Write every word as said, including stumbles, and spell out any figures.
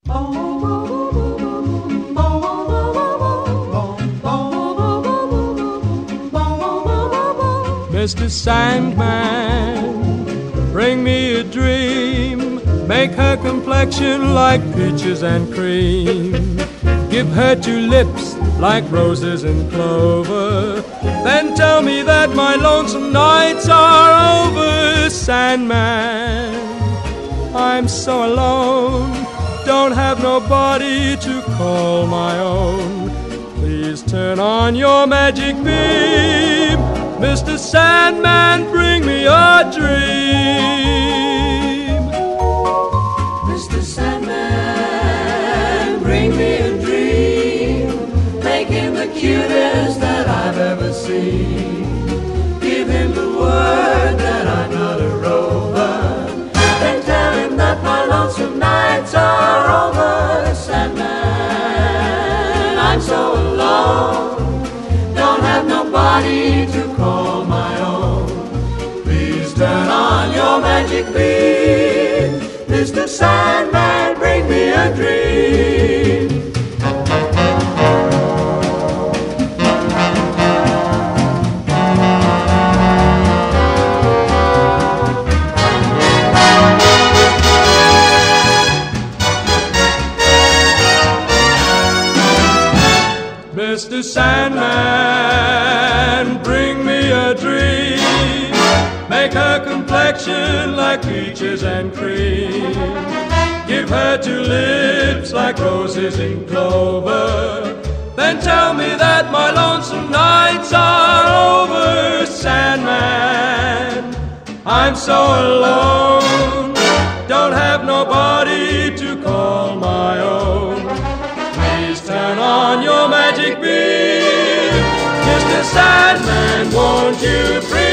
Mister Sandman, bring me a dream. Make her complexion like peaches and cream. Give her two lips like roses and clover. Then tell me that my lonesome nights are over. Sandman, I'm so alone. Don't have nobody to call my own. Please turn on your magic beam. Mister Sandman, bring me a dream. Mister Sandman, bring me a dream. Make him the cutest that I've ever seen. Give him the word that I'm not a rover. Then tell him that my lonesome nights are over. Sandman, I'm so alone. Don't have nobody to call my own. Please turn on your magic beam. Mister Sandman, bring me a dream. Mister Sandman, bring me a dream. Make her complexion like peaches and cream. Give her two lips like roses in clover. Then tell me that my lonesome nights are over. Sandman, I'm so alone. Don't have nobody to call my own. Please turn on your magic beam. Mister Sandman, won't you bring